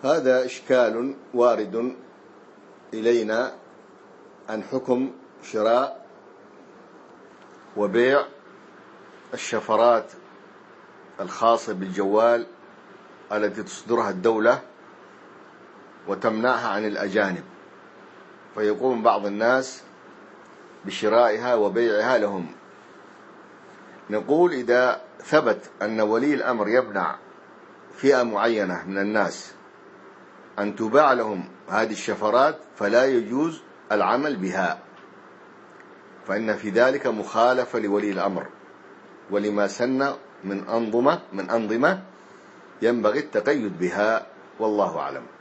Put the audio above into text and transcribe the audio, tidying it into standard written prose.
هذا إشكال وارد إلينا عن حكم شراء وبيع الشفرات الخاصة بالجوال التي تصدرها الدولة وتمنعها عن الأجانب، فيقوم بعض الناس بشرائها وبيعها لهم. نقول إذا ثبت أن ولي الأمر يمنع فئة معينة من الناس أن تباع لهم هذه الشفرات فلا يجوز العمل بها، فإن في ذلك مخالفة لولي الأمر ولما سن من أنظمة ينبغي التقيد بها، والله أعلم.